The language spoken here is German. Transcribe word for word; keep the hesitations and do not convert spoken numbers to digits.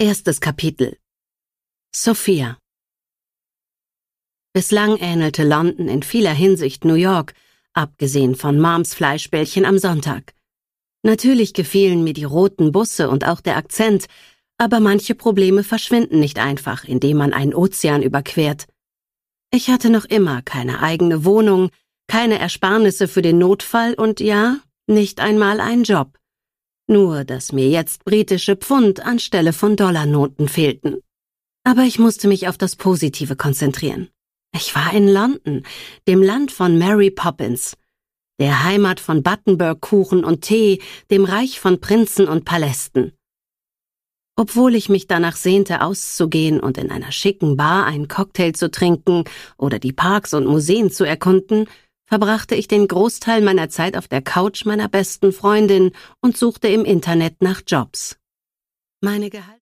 Erstes Kapitel. Sophia. Bislang ähnelte London in vieler Hinsicht New York, abgesehen von Moms Fleischbällchen am Sonntag. Natürlich gefielen mir die roten Busse und auch der Akzent, aber manche Probleme verschwinden nicht einfach, indem man einen Ozean überquert. Ich hatte noch immer keine eigene Wohnung, keine Ersparnisse für den Notfall und ja, nicht einmal einen Job. Nur, dass mir jetzt britische Pfund anstelle von Dollarnoten fehlten. Aber ich musste mich auf das Positive konzentrieren. Ich war in London, dem Land von Mary Poppins, der Heimat von Battenberg-Kuchen und Tee, dem Reich von Prinzen und Palästen. Obwohl ich mich danach sehnte, auszugehen und in einer schicken Bar einen Cocktail zu trinken oder die Parks und Museen zu erkunden, verbrachte ich den Großteil meiner Zeit auf der Couch meiner besten Freundin und suchte im Internet nach Jobs. Meine Gehalt